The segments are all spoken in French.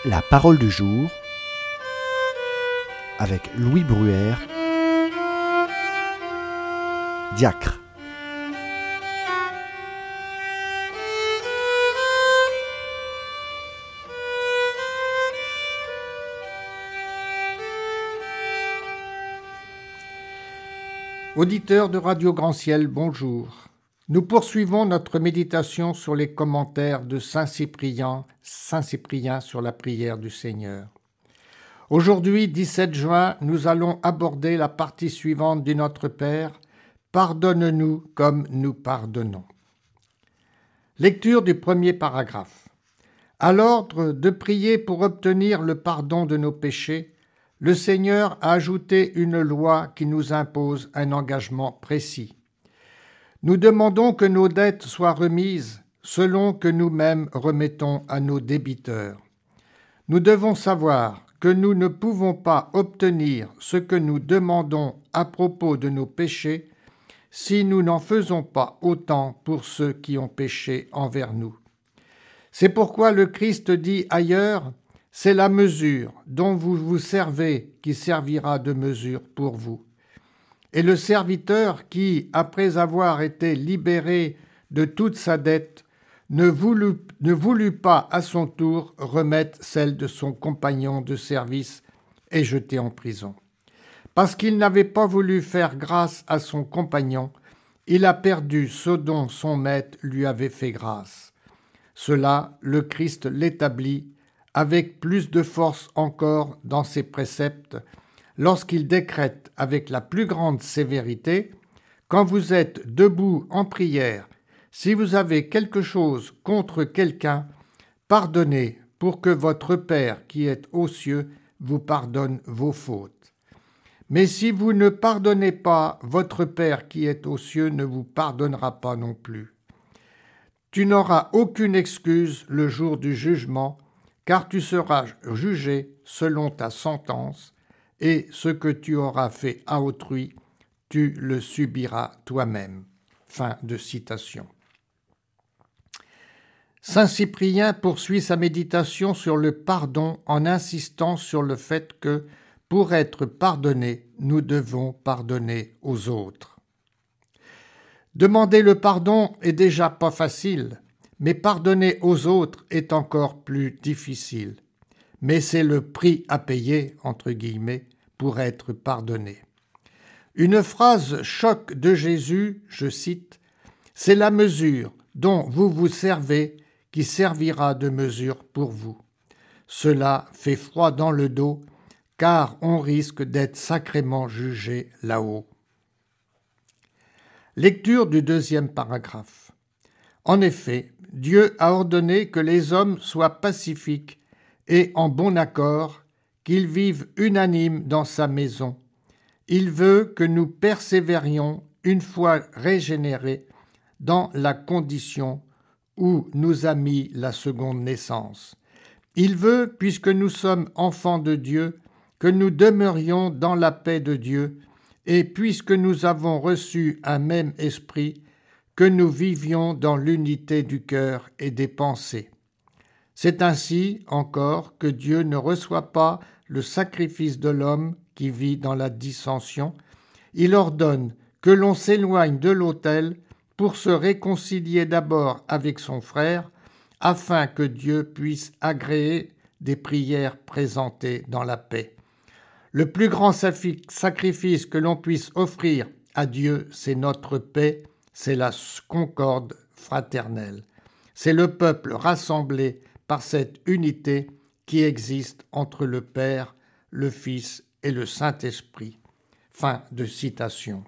La parole du jour avec Louis Bruère, diacre. Auditeurs de Radio Grand Ciel, bonjour. Nous poursuivons notre méditation sur les commentaires de Saint Cyprien sur la prière du Seigneur. Aujourd'hui, 17 juin, nous allons aborder la partie suivante du Notre Père, « Pardonne-nous comme nous pardonnons ». Lecture du premier paragraphe. À l'ordre de prier pour obtenir le pardon de nos péchés, le Seigneur a ajouté une loi qui nous impose un engagement précis. Nous demandons que nos dettes soient remises selon que nous-mêmes remettons à nos débiteurs. Nous devons savoir que nous ne pouvons pas obtenir ce que nous demandons à propos de nos péchés si nous n'en faisons pas autant pour ceux qui ont péché envers nous. C'est pourquoi le Christ dit ailleurs « C'est la mesure dont vous vous servez qui servira de mesure pour vous. » Et le serviteur qui, après avoir été libéré de toute sa dette, ne voulut pas à son tour remettre celle de son compagnon de service et jeté en prison. Parce qu'il n'avait pas voulu faire grâce à son compagnon, il a perdu ce dont son maître lui avait fait grâce. Cela, le Christ l'établit avec plus de force encore dans ses préceptes, lorsqu'il décrète avec la plus grande sévérité « Quand vous êtes debout en prière, si vous avez quelque chose contre quelqu'un, pardonnez pour que votre Père qui est aux cieux vous pardonne vos fautes. Mais si vous ne pardonnez pas, votre Père qui est aux cieux ne vous pardonnera pas non plus. Tu n'auras aucune excuse le jour du jugement, car tu seras jugé selon ta sentence, et ce que tu auras fait à autrui, tu le subiras toi-même. » Fin de citation. Saint Cyprien poursuit sa méditation sur le pardon en insistant sur le fait que, pour être pardonnés, nous devons pardonner aux autres. Demander le pardon est déjà pas facile, mais pardonner aux autres est encore plus difficile. Mais c'est le prix à payer, entre guillemets, pour être pardonné. Une phrase choc de Jésus, je cite, « C'est la mesure dont vous vous servez qui servira de mesure pour vous. » Cela fait froid dans le dos, car on risque d'être sacrément jugé là-haut. Lecture du deuxième paragraphe. En effet, Dieu a ordonné que les hommes soient pacifiques et en bon accord, qu'ils vivent unanimes dans sa maison. Il veut que nous persévérions, une fois régénérés, dans la condition où nous a mis la seconde naissance. Il veut, puisque nous sommes enfants de Dieu, que nous demeurions dans la paix de Dieu, et puisque nous avons reçu un même esprit, que nous vivions dans l'unité du cœur et des pensées. C'est ainsi, encore, que Dieu ne reçoit pas le sacrifice de l'homme qui vit dans la dissension. Il ordonne que l'on s'éloigne de l'autel pour se réconcilier d'abord avec son frère, afin que Dieu puisse agréer des prières présentées dans la paix. Le plus grand sacrifice que l'on puisse offrir à Dieu, c'est notre paix, c'est la concorde fraternelle. C'est le peuple rassemblé par cette unité qui existe entre le Père, le Fils et le Saint-Esprit. Fin de citation.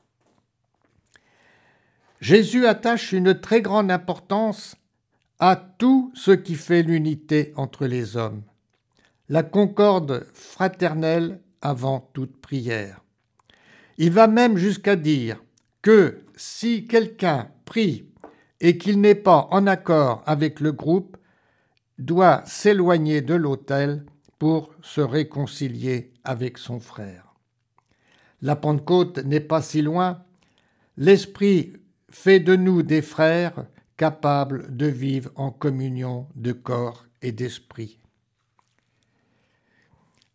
Jésus attache une très grande importance à tout ce qui fait l'unité entre les hommes. La concorde fraternelle avant toute prière. Il va même jusqu'à dire que si quelqu'un prie et qu'il n'est pas en accord avec le groupe, doit s'éloigner de l'autel pour se réconcilier avec son frère. La Pentecôte n'est pas si loin. L'Esprit fait de nous des frères capables de vivre en communion de corps et d'esprit.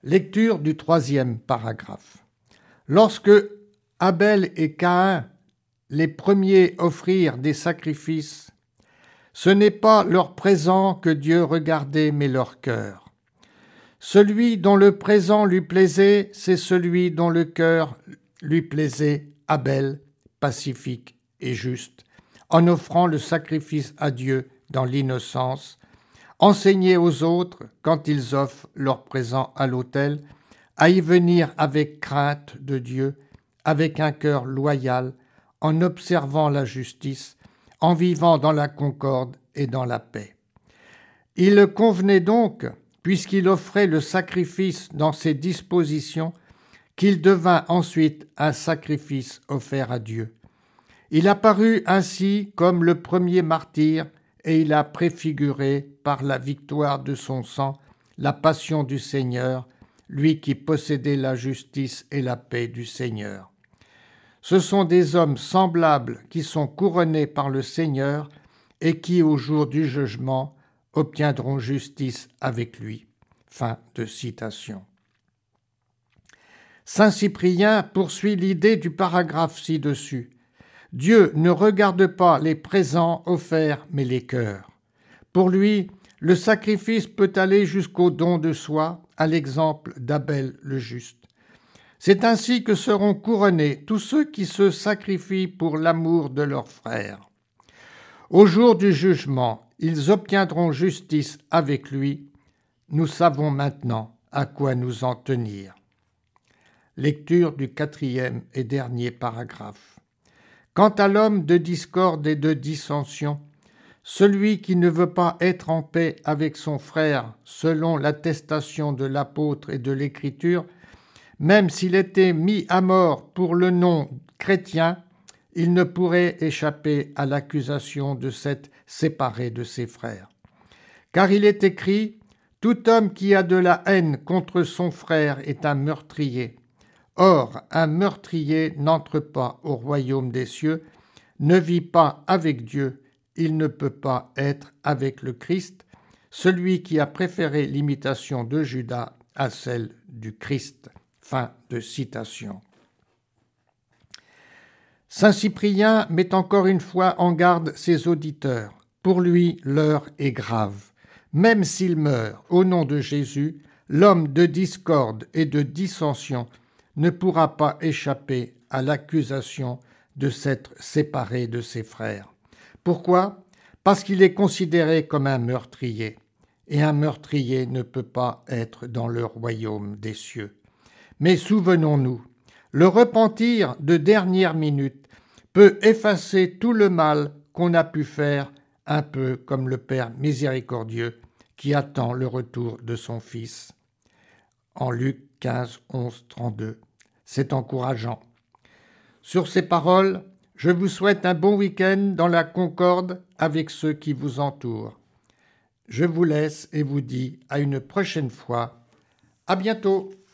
Lecture du 3e paragraphe. Lorsque Abel et Caïn, les premiers, offrirent des sacrifices, ce n'est pas leur présent que Dieu regardait, mais leur cœur. Celui dont le présent lui plaisait, c'est celui dont le cœur lui plaisait, Abel, pacifique et juste, en offrant le sacrifice à Dieu dans l'innocence, enseigner aux autres, quand ils offrent leur présent à l'autel, à y venir avec crainte de Dieu, avec un cœur loyal, en observant la justice, en vivant dans la concorde et dans la paix. Il convenait donc, puisqu'il offrait le sacrifice dans ses dispositions, qu'il devint ensuite un sacrifice offert à Dieu. Il apparut ainsi comme le premier martyr, et il a préfiguré par la victoire de son sang la passion du Seigneur, lui qui possédait la justice et la paix du Seigneur. Ce sont des hommes semblables qui sont couronnés par le Seigneur et qui, au jour du jugement, obtiendront justice avec lui. Fin de citation. Saint Cyprien poursuit l'idée du paragraphe ci-dessus. Dieu ne regarde pas les présents offerts, mais les cœurs. Pour lui, le sacrifice peut aller jusqu'au don de soi, à l'exemple d'Abel le juste. C'est ainsi que seront couronnés tous ceux qui se sacrifient pour l'amour de leurs frères. Au jour du jugement, ils obtiendront justice avec lui. Nous savons maintenant à quoi nous en tenir. Lecture du 4e et dernier paragraphe. Quant à l'homme de discorde et de dissension, celui qui ne veut pas être en paix avec son frère selon l'attestation de l'apôtre et de l'Écriture, même s'il était mis à mort pour le nom chrétien, il ne pourrait échapper à l'accusation de s'être séparé de ses frères. Car il est écrit « Tout homme qui a de la haine contre son frère est un meurtrier. Or, un meurtrier n'entre pas au royaume des cieux, ne vit pas avec Dieu, il ne peut pas être avec le Christ, celui qui a préféré l'imitation de Judas à celle du Christ. » Fin de citation. Saint Cyprien met encore une fois en garde ses auditeurs. Pour lui, l'heure est grave. Même s'il meurt au nom de Jésus, l'homme de discorde et de dissension ne pourra pas échapper à l'accusation de s'être séparé de ses frères. Pourquoi ? Parce qu'il est considéré comme un meurtrier, et un meurtrier ne peut pas être dans le royaume des cieux. Mais souvenons-nous, le repentir de dernière minute peut effacer tout le mal qu'on a pu faire, un peu comme le Père miséricordieux qui attend le retour de son Fils. En Luc 15, 11, 32. C'est encourageant. Sur ces paroles, je vous souhaite un bon week-end dans la concorde avec ceux qui vous entourent. Je vous laisse et vous dis à une prochaine fois. À bientôt.